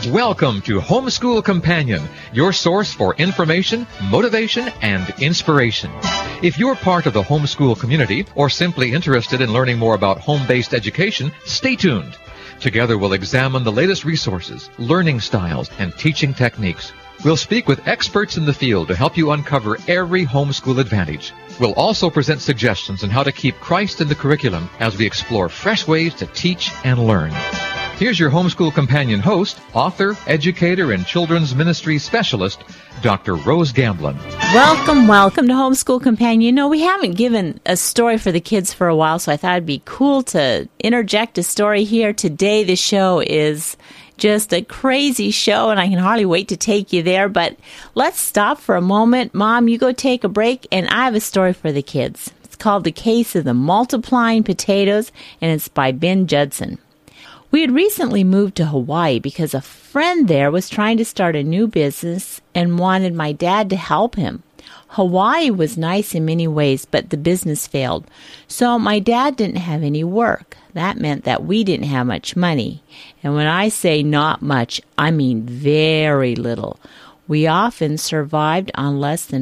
Welcome to Homeschool Companion, your source for information, motivation, and inspiration. If you're part of the homeschool community or simply interested in learning more about home-based education, stay tuned. Together we'll examine the latest resources, learning styles, and teaching techniques. We'll speak with experts in the field to help you uncover every homeschool advantage. We'll also present suggestions on how to keep Christ in the curriculum as we explore fresh ways to teach and learn. Here's your Homeschool Companion host, author, educator, and children's ministry specialist, Dr. Rose Gamblin. Welcome to Homeschool Companion. You know, we haven't given a story for the kids for a while, so I thought it'd be cool to interject a story here. Today, the show is just a crazy show, and I can hardly wait to take you there. But let's stop for a moment. Mom, you go take a break, and I have a story for the kids. It's called The Case of the Multiplying Potatoes, and it's by Ben Judson. We had recently moved to Hawaii because a friend there was trying to start a new business and wanted my dad to help him. Hawaii was nice in many ways, but the business failed. So my dad didn't have any work. That meant that we didn't have much money. And when I say not much, I mean very little. We often survived on less than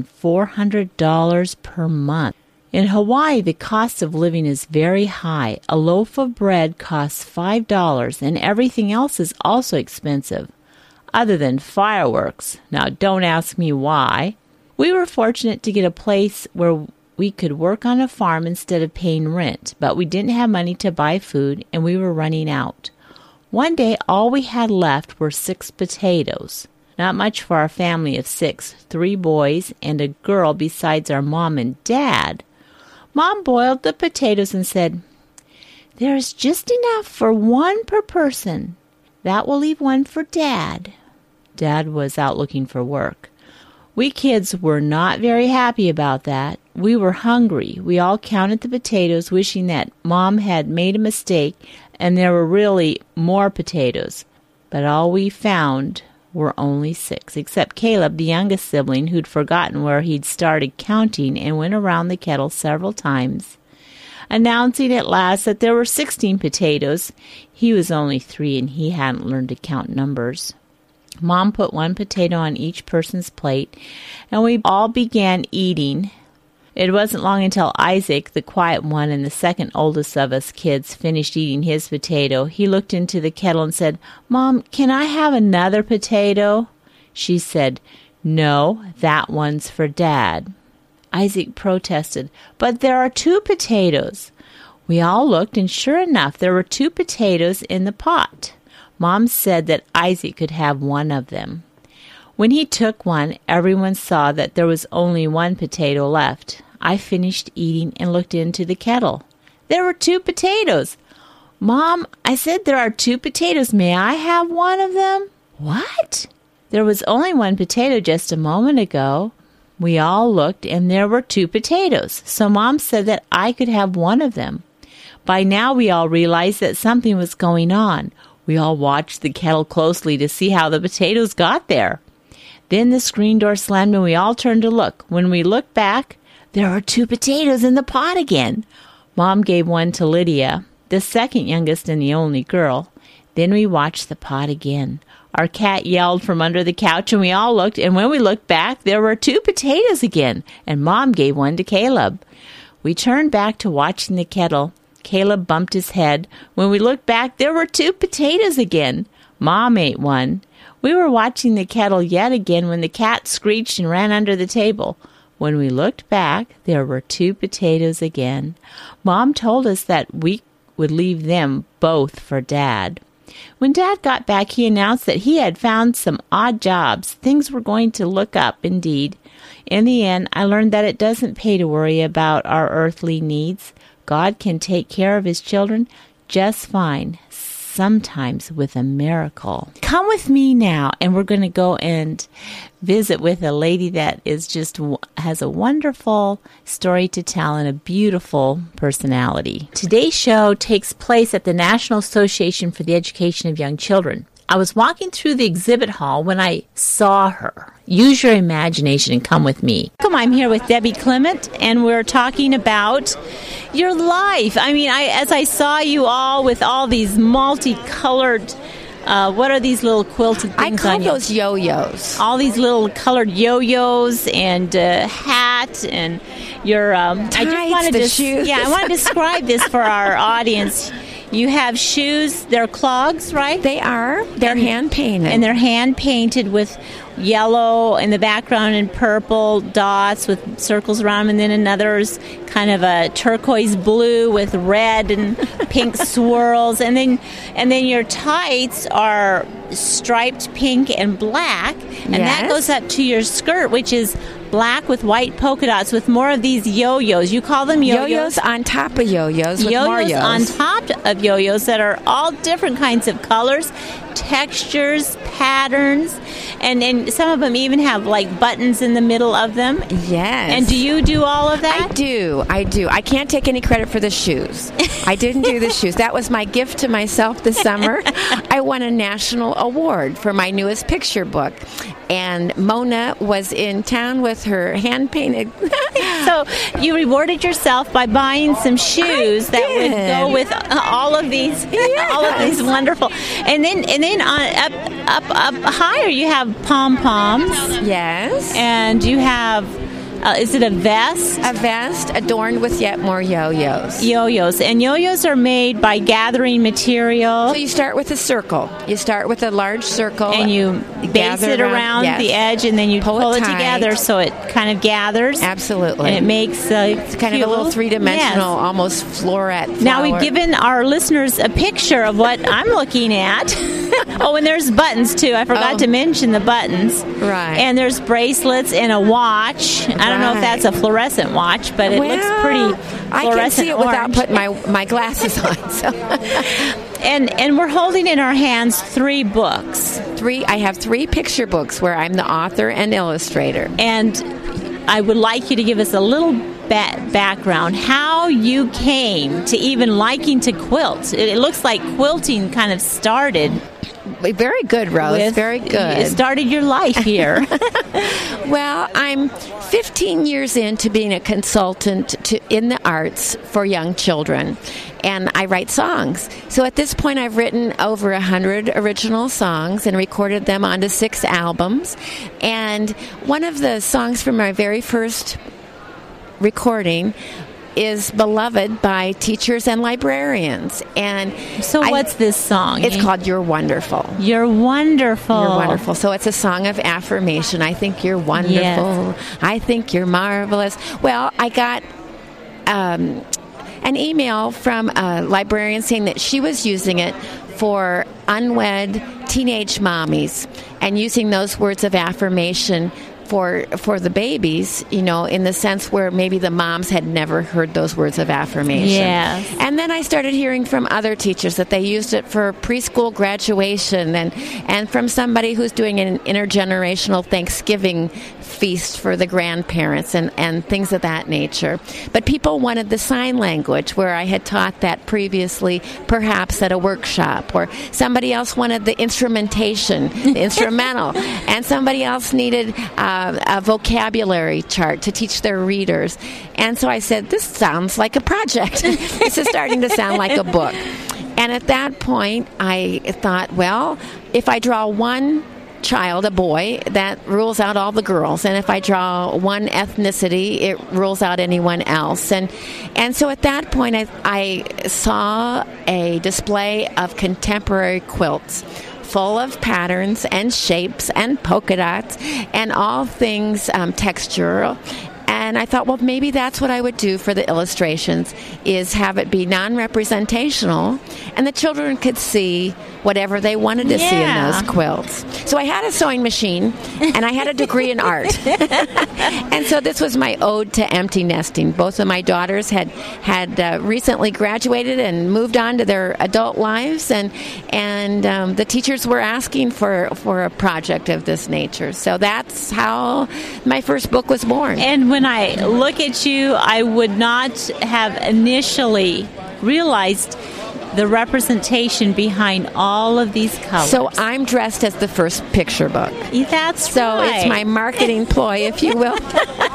$400 per month. In Hawaii, the cost of living is very high. A loaf of bread costs $5, and everything else is also expensive, other than fireworks. Now, don't ask me why. We were fortunate to get a place where we could work on a farm instead of paying rent, but we didn't have money to buy food, and we were running out. One day, all we had left were 6 potatoes. Not much for our family of 6, 3 boys and a girl besides our mom and dad. Mom boiled the potatoes and said, "There's just enough for 1 per person. That will leave 1 for Dad." Dad was out looking for work. We kids were not very happy about that. We were hungry. We all counted the potatoes, wishing that Mom had made a mistake and there were really more potatoes. But all we found were only 6, except Caleb, the youngest sibling, who'd forgotten where he'd started counting and went around the kettle several times, announcing at last that there were 16 potatoes. He was only 3 and he hadn't learned to count numbers. Mom put 1 potato on each person's plate, and we all began eating. It wasn't long until Isaac, the quiet one and the second oldest of us kids, finished eating his potato. He looked into the kettle and said, "Mom, can I have another potato?" She said, "No, that one's for Dad." Isaac protested, "But there are 2 potatoes." We all looked, and sure enough, there were 2 potatoes in the pot. Mom said that Isaac could have 1 of them. When he took 1, everyone saw that there was only 1 potato left. I finished eating and looked into the kettle. There were 2 potatoes. "Mom, I said there are 2 potatoes. May I have 1 of them?" "What? There was only 1 potato just a moment ago." We all looked, and there were 2 potatoes. So Mom said that I could have 1 of them. By now we all realized that something was going on. We all watched the kettle closely to see how the potatoes got there. Then the screen door slammed and we all turned to look. When we looked back, there were 2 potatoes in the pot again. Mom gave 1 to Lydia, the second youngest and the only girl. Then we watched the pot again. Our cat yelled from under the couch and we all looked, and when we looked back, there were 2 potatoes again, and Mom gave 1 to Caleb. We turned back to watching the kettle. Caleb bumped his head. When we looked back, there were 2 potatoes again. Mom ate 1. We were watching the kettle yet again when the cat screeched and ran under the table. When we looked back, there were 2 potatoes again. Mom told us that we would leave them both for Dad. When Dad got back, he announced that he had found some odd jobs. Things were going to look up, indeed. In the end, I learned that it doesn't pay to worry about our earthly needs. God can take care of His children just fine, sometimes with a miracle. Come with me now, and we're going to go and visit with a lady that is just has a wonderful story to tell and a beautiful personality. Today's show takes place at the National Association for the Education of Young Children. I was walking through the exhibit hall when I saw her. Use your imagination and come with me. I'm here with Debbie Clement, and we're talking about your life. I mean, as I saw you all with all these multicolored what are these little quilted I things call on you? those yo-yos. All these little colored yo-yos and hat and your. I just Tights, wanted the to. shoes. Yeah, I want to describe this for our audience. You have shoes. They're clogs, right? They are. They're hand-painted. And they're hand painted with yellow in the background and purple dots with circles around them, and then another's kind of a turquoise blue with red and pink swirls, and then your tights are striped pink and black, and that Yes. goes up to your skirt, which is black with white polka dots with more of these yo-yos. You call them yo-yos? Yo-yos on top of yo-yos with more Yo-yos yo-yos. on top of yo-yos that are all different kinds of colors, textures, patterns, and then some of them even have like buttons in the middle of them. Yes. And do you do all of that? I do. I can't take any credit for the shoes. I didn't do the shoes. That was my gift to myself this summer. I won a national award for my newest picture book. And Mona was in town with her hand-painted. So you rewarded yourself by buying some shoes that would go with all of these, all of these wonderful. And then on up higher you have pom poms, Yes. and you have. Is it a vest? A vest adorned with yet more yo-yos. Yo-yos. And yo-yos are made by gathering material. So you start with a circle. You start with a large circle. And you base gather it around yes. the edge, and then you pull it tight. together so it kind of gathers. Absolutely. And it makes It's kind of a little three-dimensional, almost floret flower. Now we've given our listeners a picture of what I'm looking at. Oh, and there's buttons too. I forgot to mention the buttons. Right. And there's bracelets and a watch. I don't know if that's a fluorescent watch, but it looks pretty fluorescent I can see it without orange. putting my glasses on. So. And we're holding in our hands 3 books. I have 3 picture books where I'm the author and illustrator. And I would like you to give us a little background, how you came to even liking to quilt. It looks like quilting kind of started. Very good, Rose. Very good. It started your life here. Well, I'm 15 years into being a consultant in the arts for young children, and I write songs. So at this point, I've written over 100 original songs and recorded them onto 6 albums. And one of the songs from my very first recording is beloved by teachers and librarians. And so what's this song? It's called You're Wonderful. You're wonderful. You're wonderful. So it's a song of affirmation. I think you're wonderful. Yes. I think you're marvelous. Well, I got an email from a librarian saying that she was using it for unwed teenage mommies and using those words of affirmation for the babies, you know, in the sense where maybe the moms had never heard those words of affirmation. Yes. And then I started hearing from other teachers that they used it for preschool graduation and from somebody who's doing an intergenerational Thanksgiving feast for the grandparents and things of that nature. But people wanted the sign language where I had taught that previously, perhaps at a workshop, or somebody else wanted the instrumentation, the instrumental, and somebody else needed a vocabulary chart to teach their readers. And so I said, this sounds like a project. This is starting to sound like a book. And at that point, I thought, well, if I draw one child, a boy, that rules out all the girls. And if I draw one ethnicity, it rules out anyone else. And so at that point, I saw a display of contemporary quilts full of patterns and shapes and polka dots and all things textural. And I thought, well, maybe that's what I would do for the illustrations, is have it be non-representational, and the children could see whatever they wanted to see in those quilts. So I had a sewing machine, and I had a degree in art. And so this was my ode to empty nesting. Both of my daughters had recently graduated and moved on to their adult lives, and the teachers were asking for a project of this nature. So that's how my first book was born. And when I look at you, I would not have initially realized the representation behind all of these colors. So I'm dressed as the first picture book. That's so right. It's my marketing ploy, if you will,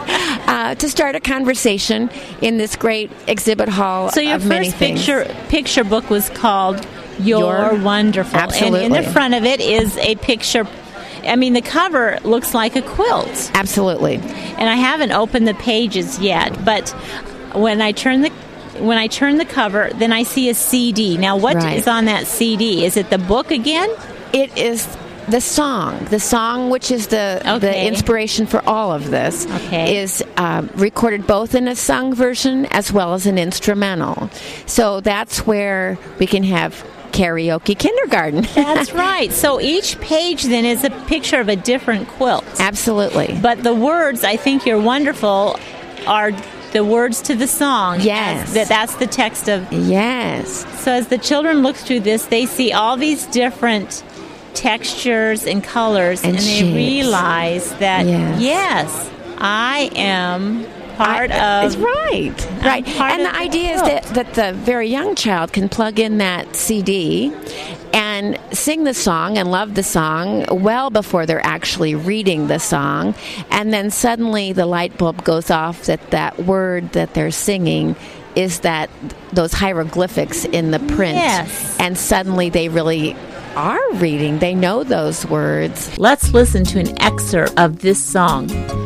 to start a conversation in this great exhibit hall so your of many first things. picture book was called You're wonderful. Absolutely. And in the front of it is a picture. I mean, the cover looks like a quilt. Absolutely. And I haven't opened the pages yet, but when I turn the cover, then I see a CD. Now, what is on that CD? Is it the book again? It is the song, which is the inspiration for all of this, is recorded both in a sung version as well as an instrumental. So that's where we can have karaoke kindergarten. That's right. So each page then is a picture of a different quilt. Absolutely. But the words, I think you're wonderful, are the words to the song. Yes. That's the text of... Yes. So as the children look through this, they see all these different textures and colors, and they realize that, yes, I am part of... Right. And the idea is that the very young child can plug in that CD and sing the song and love the song well before they're actually reading the song. And then suddenly the light bulb goes off that word that they're singing is those hieroglyphics in the print. Yes. And suddenly they really are reading. They know those words. Let's listen to an excerpt of this song.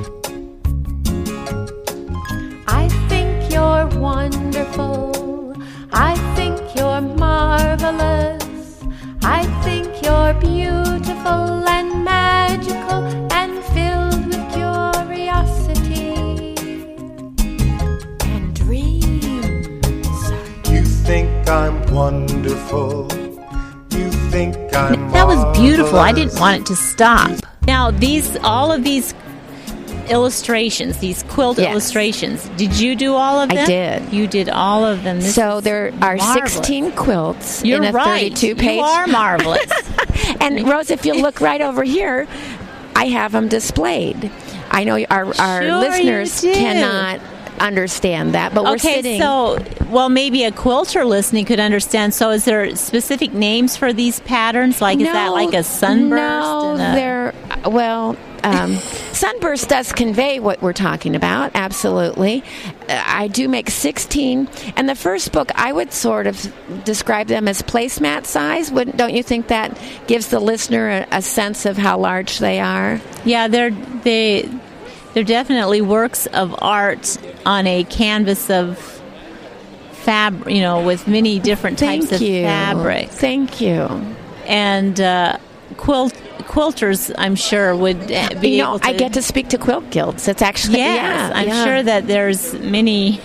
I think you're wonderful. I think you're marvelous. I think you're beautiful and magical and filled with curiosity and dreams. You think I'm wonderful. You think I'm That was beautiful. I marvelous. didn't want it to stop. Now, all of these illustrations, these quilt illustrations, did you do all of them? I did. You did all of them. So there are marvelous. 16 quilts You're in a right. 32-page. You are marvelous. And Rose, if you look right over here, I have them displayed. I know our Sure listeners you do. cannot understand that, but we're sitting. Maybe a quilter listening could understand. So is there specific names for these patterns? Is that like a sunburst? No, sunburst does convey what we're talking about, absolutely. I do make 16, and the first book, I would sort of describe them as placemat size. Don't you think that gives the listener a sense of how large they are? Yeah, they're definitely works of art on a canvas of fabric, with many different types of fabric. Thank you. And quilters, I'm sure, would be able to... I get to speak to quilt guilds. It's actually... Yes, I'm sure that there's many...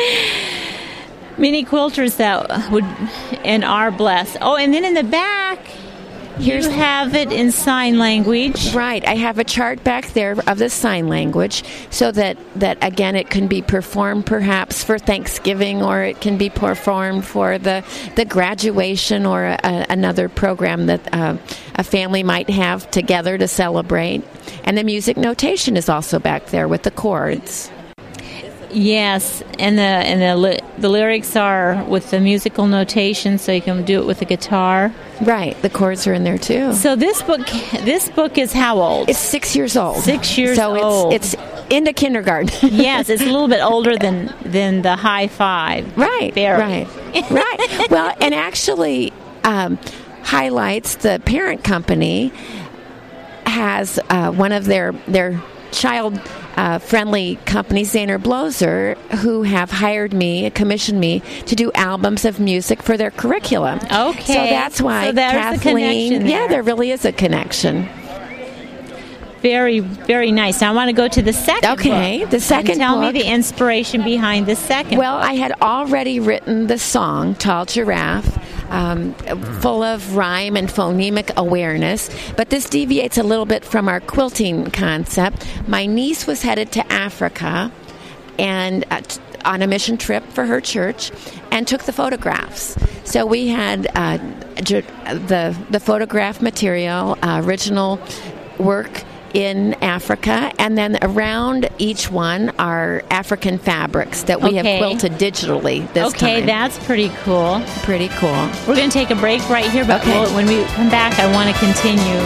many quilters that would and are blessed. Oh, and then in the back... You have it in sign language. Right. I have a chart back there of the sign language so that again, it can be performed perhaps for Thanksgiving, or it can be performed for the graduation or another program that a family might have together to celebrate. And the music notation is also back there with the chords. Yes, and the lyrics are with the musical notation, so you can do it with the guitar. Right, the chords are in there too. So this book is how old? It's 6 years old. 6 years old. So it's into kindergarten. Yes, it's a little bit older than the high five. Right, barely. right. Well, and actually highlights the parent company has one of their child friendly companies, Zahner Bloser, who have commissioned me to do albums of music for their curriculum. Okay. So that's why so there's Kathleen, a connection there. Yeah, there really is a connection. Very, very nice. Now I want to go to the second book. Okay, the second and tell book. me the inspiration behind the second Well, book. I had already written the song, Tall Giraffe, full of rhyme and phonemic awareness, but this deviates a little bit from our quilting concept. My niece was headed to Africa and on a mission trip for her church and took the photographs. So we had the photograph material, original work in Africa, and then around each one are African fabrics that we have quilted digitally this time. Okay, that's pretty cool. Pretty cool. We're going to take a break right here, but when we come back, I want to continue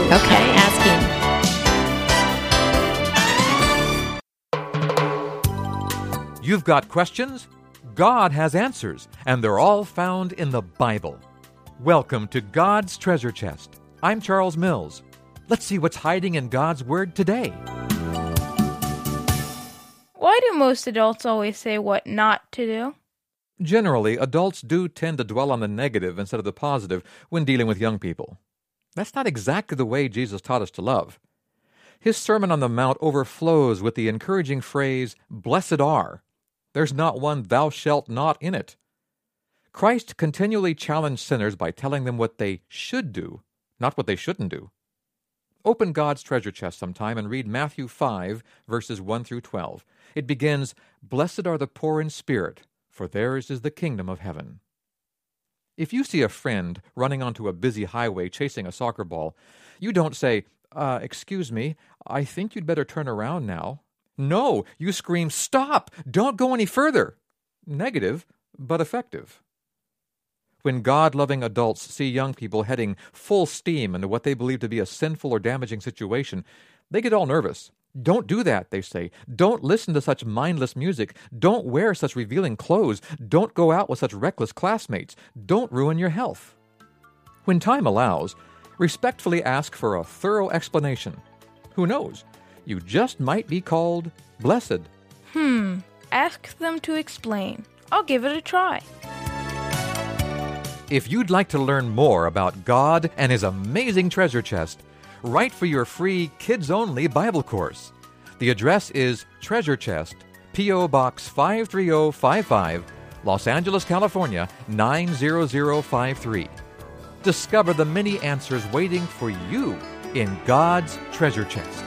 asking. You've got questions? God has answers, and they're all found in the Bible. Welcome to God's Treasure Chest. I'm Charles Mills. Let's see what's hiding in God's Word today. Why do most adults always say what not to do? Generally, adults do tend to dwell on the negative instead of the positive when dealing with young people. That's not exactly the way Jesus taught us to love. His Sermon on the Mount overflows with the encouraging phrase, "Blessed are." There's not one "thou shalt not" in it. Christ continually challenged sinners by telling them what they should do, not what they shouldn't do. Open God's treasure chest sometime and read Matthew 5, verses 1 through 12. It begins, "Blessed are the poor in spirit, for theirs is the kingdom of heaven." If you see a friend running onto a busy highway chasing a soccer ball, you don't say, "Excuse me, I think you'd better turn around now." No, you scream, "Stop! Don't go any further!" Negative, but effective. When God-loving adults see young people heading full steam into what they believe to be a sinful or damaging situation, they get all nervous. "Don't do that," they say. "Don't listen to such mindless music. Don't wear such revealing clothes. Don't go out with such reckless classmates. Don't ruin your health." When time allows, respectfully ask for a thorough explanation. Who knows? You just might be called blessed. Ask them to explain. I'll give it a try. If you'd like to learn more about God and His amazing treasure chest, write for your free kids-only Bible course. The address is Treasure Chest, P.O. Box 53055, Los Angeles, California, 90053. Discover the many answers waiting for you in God's treasure chest.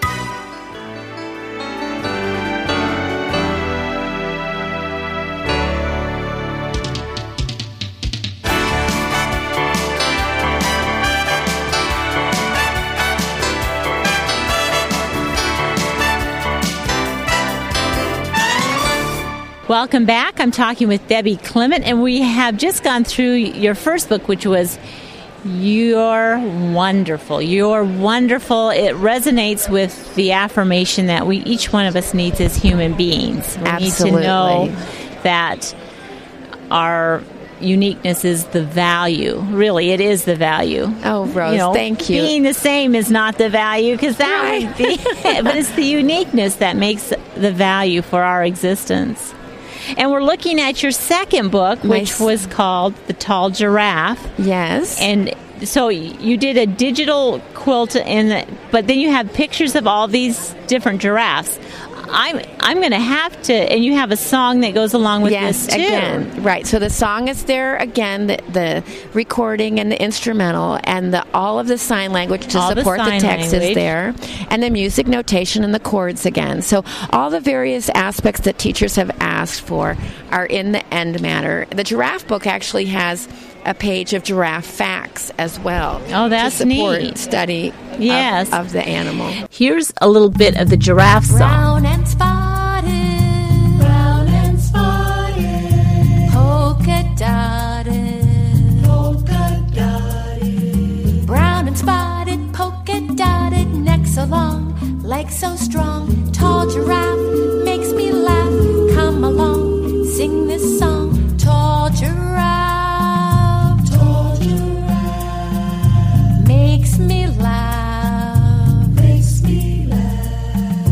Welcome back. I'm talking with Debbie Clement, and we have just gone through your first book, which was You're Wonderful. You're Wonderful. It resonates with the affirmation that each one of us needs as human beings. We Absolutely. need to know that our uniqueness is the value. Really, it is the value. Oh, Rose, thank you. Being the same is not the value, because that would be, but it's the uniqueness that makes the value for our existence. And we're looking at your second book, which was called The Tall Giraffe. Yes. And so you did a digital quilt, but then you have pictures of all these different giraffes. I'm going to have to, and you have a song that goes along with this too. Yes, again, right. So the song is there again, the recording and the instrumental, and all of the sign language to support the text is there, and the music notation and the chords again. So all the various aspects that teachers have asked for are in the end matter. The giraffe book actually has a page of giraffe facts as well. Oh, that's to support neat. Study of the animal. Here's a little bit of the giraffe song. Brown and spotted, brown and spotted, polka dotted, polka dotted, brown and spotted, polka dotted, neck so long, legs so strong, tall giraffe makes me laugh. Come along, sing this song, tall giraffe. Makes me laugh. Makes me laugh.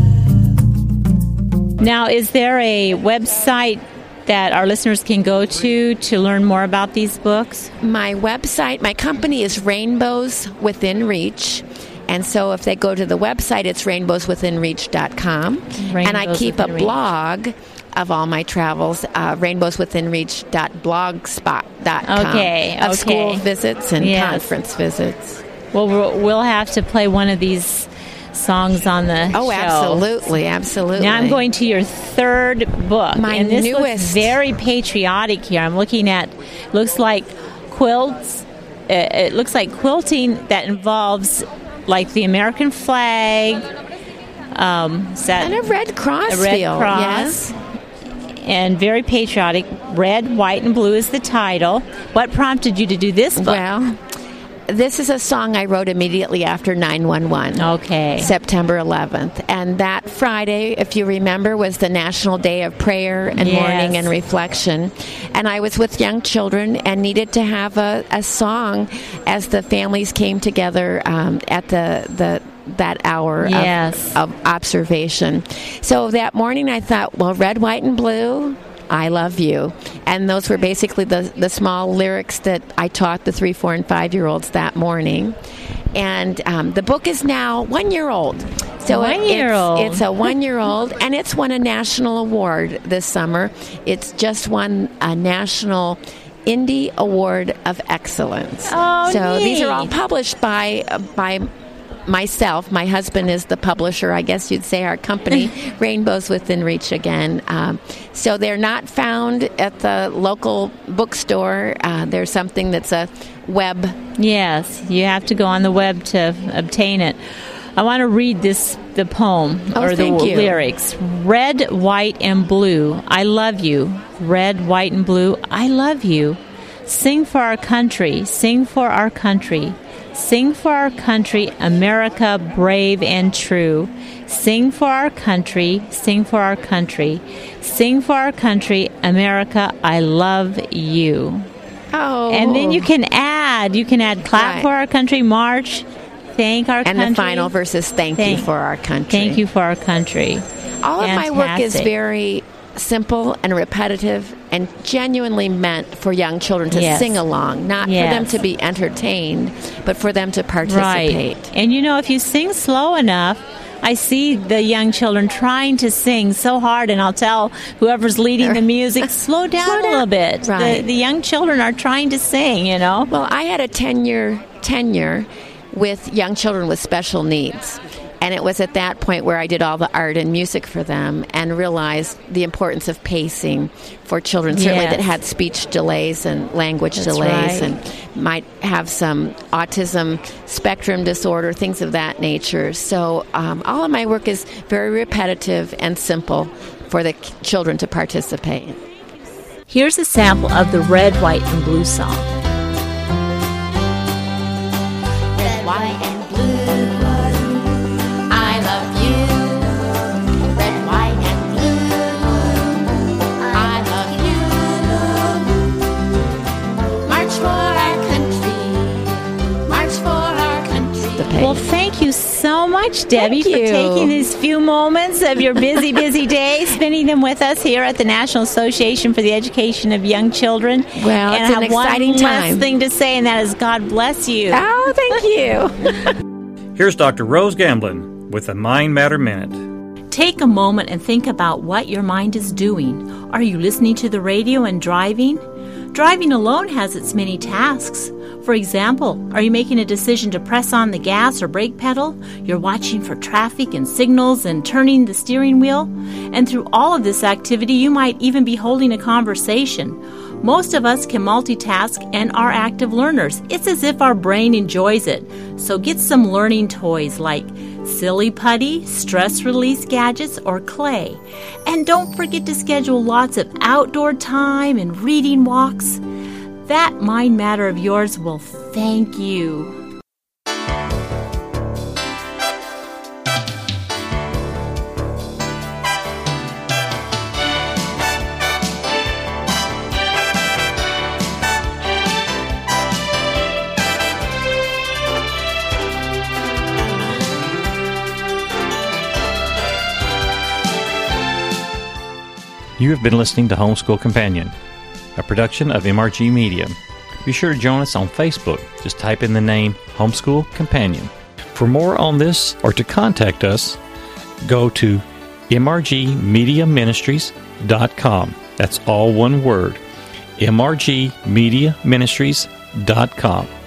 Now, is there a website that our listeners can go to learn more about these books? My website, my company is Rainbows Within Reach. And so if they go to the website, it's rainbowswithinreach.com. And I keep a blog of all my travels, rainbowswithinreach.blogspot.com, of school visits and conference visits. Well, we'll have to play one of these songs on the show. Absolutely. Now I'm going to your third book. And this newest. Looks very patriotic here. I'm looking at, looks like quilts. It looks like quilting that involves like the American flag. And a Red Cross field. Yes. And very patriotic. Red, white, and blue is the title. What prompted you to do this book? Well, this is a song I wrote immediately after 9/11. Okay. September 11th. And that Friday, if you remember, was the National Day of Prayer and Yes. Mourning and Reflection. And I was with young children and needed to have a song as the families came together at that hour Yes. of observation. So that morning I thought, well, red, white, and blue, I love you. And those were basically the small lyrics that I taught the 3, 4, and 5-year-olds that morning. And the book is now 1 year old. So 1 year old. It's a 1 year old, and it's won a national award this summer. It's just won a national Indie Award of Excellence. Oh, so these are all neat. published by myself. My husband is the publisher, I guess you'd say, our company, Rainbows Within Reach again. So they're not found at the local bookstore. There's something that's a web. Yes, you have to go on the web to obtain it. I want to read the poem or the thank you. lyrics. Red, white, and blue, I love you. Red, white, and blue, I love you. Sing for our country, sing for our country. Sing for our country, America brave and true. Sing for our country, sing for our country. Sing for our country, America, I love you. Oh. And then you can add clap Right. for our country, march, thank our And country. the final verse is thank you for our country. Thank you for our country. All of my work is Fantastic. very simple and repetitive and genuinely meant for young children to Yes. sing along, not for Yes. them to be entertained, but for them to participate. Right. And if you sing slow enough, I see the young children trying to sing so hard, and I'll tell whoever's leading the music, slow down Slow a down. little bit. Right. The young children are trying to sing, Well, I had a 10-year tenure with young children with special needs. And it was at that point where I did all the art and music for them and realized the importance of pacing for children, certainly Yes. that had speech delays and language That's delays right. and might have some autism spectrum disorder, things of that nature. So all of my work is very repetitive and simple for the children to participate. Here's a sample of the Red, White, and Blue song. Red, white, and blue. I love you. Red, white, and blue. I love you. March for our country. March for our country. Well, thank you so much, Debbie, Thank for you. taking these few moments of your busy, busy day, spending them with us here at the National Association for the Education of Young Children. Well, and it's I an have one exciting last time. thing to say, and that is God bless you. Oh, thank you. Here's Dr. Rose Gamblin with the Mind Matter Minute. Take a moment and think about what your mind is doing. Are you listening to the radio and driving? Driving alone has its many tasks. For example, are you making a decision to press on the gas or brake pedal? You're watching for traffic and signals and turning the steering wheel. And through all of this activity, you might even be holding a conversation. Most of us can multitask and are active learners. It's as if our brain enjoys it. So get some learning toys like silly putty, stress release gadgets, or clay. And don't forget to schedule lots of outdoor time and reading walks. That mind matter of yours will thank you. You have been listening to Homeschool Companion, a production of MRG Media. Be sure to join us on Facebook. Just type in the name Homeschool Companion. For more on this or to contact us, go to mrgmediaministries.com. That's all one word, mrgmediaministries.com.